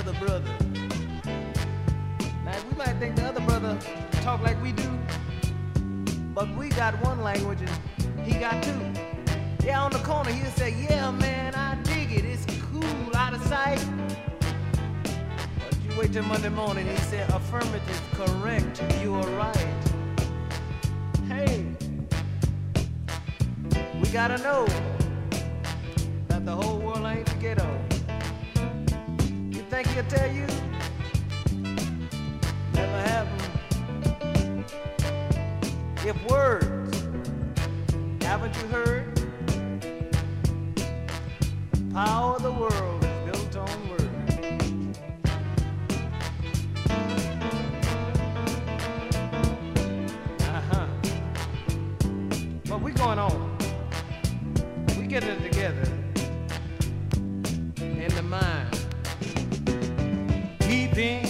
other brother. Now we might think the other brother talk like we do, but we got one language and he got two. Yeah, on the corner he'll say, yeah man, I dig it, it's cool, out of sight. But you wait till Monday morning, he said, affirmative, correct, you are right. Hey, we gotta know that the whole world ain't the ghetto. You think he'll tell you? Never happened. If words, haven't you heard? Power of the world is built on words. But we going on. We getting it together in the mind. Keeping